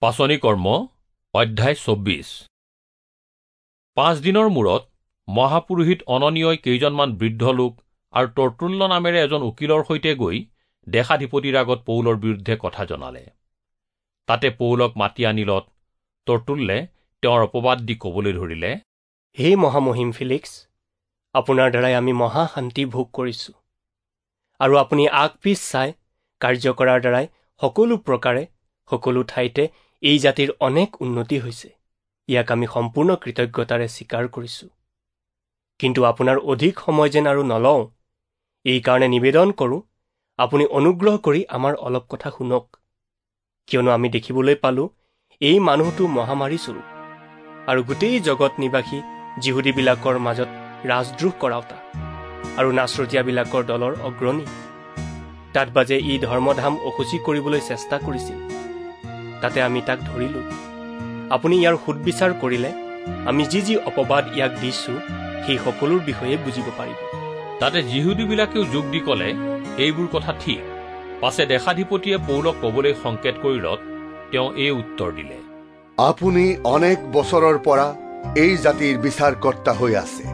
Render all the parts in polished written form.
পাচনি কৰ্ম অধ্যায় ২৪। ৫ দিনৰ মূৰত মহাপুৰোহিত অননীয়ই কেইজনমান বৃদ্ধ লোক আৰু তৰ্তুল্য নামেৰে এজন উকিলৰ সৈতে গৈ দেশাধিপতিৰ আগত পৌলৰ বিৰুদ্ধে কথা জনালে। তাতে পৌলক মাতি আনিলত তৰ্তুল্যে তেওঁৰ অপবাদ দি কবলৈ ধৰিলে, হে মহামহিম ফিলিক্স, আপোনাৰ দ্বাৰাই আমি মহা শান্তি ভোগ কৰিছোঁ, আৰু আপুনি আগপিছ চাই কাৰ্য কৰাৰ দ্বাৰাই সকলো প্ৰকাৰে সকলো ঠাইতে এই জাতিৰ অনেক উন্নতি হৈছে। ইয়াক আমি সম্পূৰ্ণ কৃতজ্ঞতাৰে স্বীকাৰ কৰিছোঁ। কিন্তু আপোনাৰ অধিক সময় যেন আৰু নলওঁ, এই কাৰণে নিবেদন কৰোঁ, আপুনি অনুগ্ৰহ কৰি আমাৰ অলপ কথা শুনক। কিয়নো আমি দেখিবলৈ পালোঁ এই মানুহটো মহামাৰী স্বৰূপ, আৰু গোটেই জগত নিবাসী যিহুদীবিলাকৰ মাজত ৰাজদ্ৰোহ কৰাওতা আৰু নাচৰতীয়াবিলাকৰ দলৰ অগ্ৰণী। তাত বাজে ই ধৰ্মধাম অসুচি কৰিবলৈ চেষ্টা কৰিছিল। তাতে আমি তাক ধৰিলোঁ। আপুনি ইয়াৰ সুদবিচাৰ কৰিলে আমি যি অপবাদ ইয়াক দিছোঁ সেই সকলোৰ বিষয়ে বুজিব পাৰিব। তাতে যিহুদীবিলাকেও যোগ দি ক'লে, এইবোৰ কথা ঠিক। পাছে দেশাধিপতিয়ে পৌলক কবলৈ সংকেত কৰিলত তেওঁ এই উত্তৰ দিলে, আপুনি অনেক বছৰৰ পৰা এই জাতিৰ বিচাৰকৰ্তা হৈ আছে।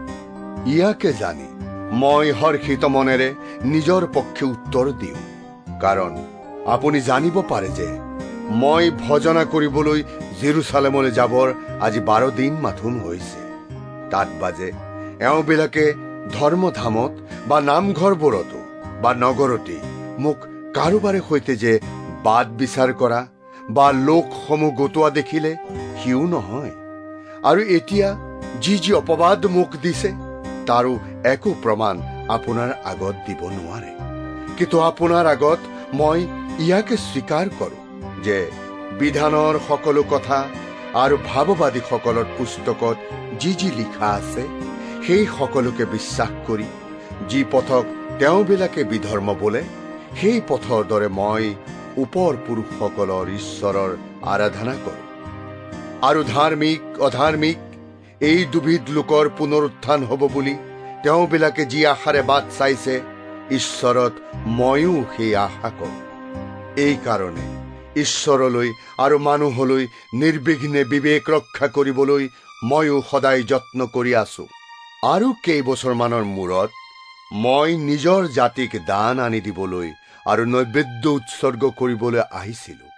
ইয়াকে জানি মই হৰ্ষিত মনেৰে নিজৰ পক্ষে উত্তৰ দিওঁ, কাৰণ আপুনি জানিব পাৰে যে মই ভজনা কৰিবলৈ জেৰুচালেমলৈ যাবৰ আজি 12 দিন মাথোন হৈছে। তাত বাজে এওঁবিলাকে ধৰ্মধামত বা নামঘৰবোৰতো বা নগৰতেই মোক কাৰোবাৰে সৈতে যে বাদ বিচাৰ কৰা বা লোকসমূহ গোটোৱা দেখিলে সিও নহয়। আৰু এতিয়া যি অপবাদ মোক দিছে তাৰো একো প্ৰমাণ আপোনাৰ আগত দিব নোৱাৰে। কিন্তু আপোনাৰ আগত মই ইয়াকে স্বীকাৰ কৰোঁ যে বিধানৰ সকলো কথা আৰু ভাৱবাদীসকলৰ পুস্তকত যি লিখা আছে সেই সকলোকে বিশ্বাস কৰি যি পথক তেওঁবিলাকে বিধৰ্ম বোলে, সেই পথৰ দৰে মই ওপৰ পুৰুষসকলৰ ঈশ্বৰৰ আৰাধনা কৰোঁ। আৰু ধাৰ্মিক অধাৰ্মিক এই দুবিধ লোকৰ পুনৰুত্থান হ'ব বুলি তেওঁবিলাকে যি আশাৰে বাট চাইছে, ঈশ্বৰত ময়ো সেই আশা কৰোঁ। এই কাৰণে ঈশ্বৰলৈ আৰু মানুহলৈ নিৰ্বিঘ্নে বিবেক ৰক্ষা কৰিবলৈ ময়ো সদায় যত্ন কৰি আছো। আৰু কেইবছৰমানৰ মূৰত মই নিজৰ জাতিক দান আনি দিবলৈ আৰু নৈবেদ্য উৎসৰ্গ কৰিবলৈ আহিছিলোঁ।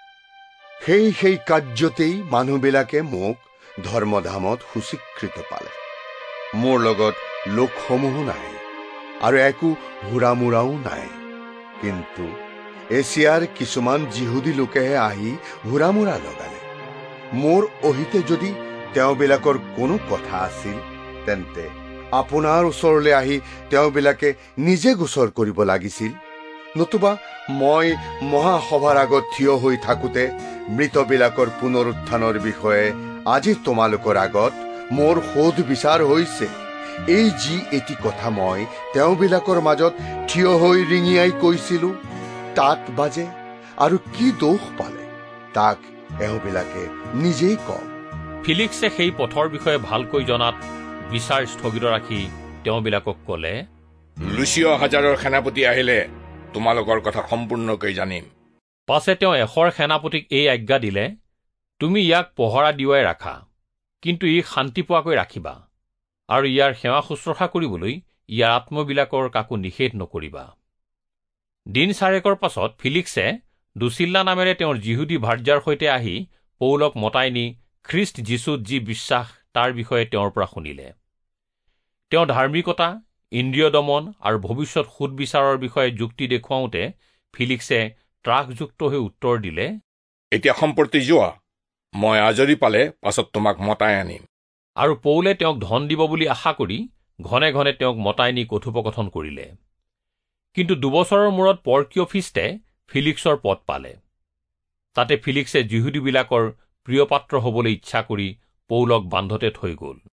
সেই কাৰ্যতেই মানুহবিলাকে মোক ধৰ্মধামত সুস্বীকৃত পালে। মোৰ লগত লোকসমূহো নাই আৰু একো হুৰামোৰাও নাই। কিন্তু এছিয়াৰ কিছুমান যিহুদী লোকেহে আহি হুৰামোৰা লগালে। মোৰ অহিতে যদি তেওঁবিলাকৰ কোনো কথা আছিল, তেন্তে আপোনাৰ ওচৰলৈ আহি তেওঁবিলাকে নিজে গোচৰ কৰিব লাগিছিল। নতুবা মই মহাসভাৰ আগত থিয় হৈ থাকোঁতে মৃতবিলাকৰ পুনৰুত্থানৰ বিষয়ে আজি তোমালোকৰ আগত মোৰ সোধ বিচাৰ হৈছে। এই যি এটি কথা মই তেওঁবিলাকৰ মাজত থিয় হৈ ৰিঙিয়াই কৈছিলোঁ, তাত বাজে আৰু কি দোষ পালে তাক এওঁবিলাকে নিজেই কওক। ফিলিক্সে সেই পথৰ বিষয়ে ভালকৈ জনাত বিচাৰ স্থগিত ৰাখি তেওঁবিলাকক ক'লে, লুচিয় হাজাৰৰ সেনাপতি আহিলে তোমালোকৰ কথা সম্পূৰ্ণকৈ জানিম। পাছে তেওঁ 100 সেনাপতিক এই আজ্ঞা দিলে, তুমি ইয়াক পহৰা দিয়াই ৰাখা, কিন্তু ই শান্তি পোৱাকৈ ৰাখিবা, আৰু ইয়াৰ সেৱা শুশ্ৰূষা কৰিবলৈ ইয়াৰ আত্মবিলাকৰ কাকো নিষেধ নকৰিবা। দিন 4 পাছত ফিলিক্সে দুচিল্লা নামেৰে তেওঁৰ যিহুদী ভাৰ্যাৰ সৈতে আহি পৌলক মতাই নি খ্ৰীষ্ট যীশুত যি বিশ্বাস তাৰ বিষয়ে তেওঁৰ পৰা শুনিলে। তেওঁ ধাৰ্মিকতা, ইন্দ্ৰিয় দমন আৰু ভৱিষ্যত সুদবিচাৰৰ বিষয়ে যুক্তি দেখুৱাওঁতে ফিলিক্সে ত্ৰাসযুক্ত হৈ উত্তৰ দিলে, এতিয়া সম্প্ৰতি যোৱা, মই আজৰি পালে পাছত তোমাক মতাই আনিম। আৰু পৌলে তেওঁক ধন দিব বুলি আশা কৰি ঘনে ঘনে তেওঁক মতাই নি কথোপকথন কৰিলে। কিন্তু 2 বছৰৰ মূৰত পৰ্কিয় ফিষ্টে ফিলিক্সৰ পদ পালে। তাতে ফিলিক্সে যিহুদীবিলাকৰ প্ৰিয়পাত্ৰ হ'বলৈ ইচ্ছা কৰি পৌলক বান্ধতে থৈ গ'ল।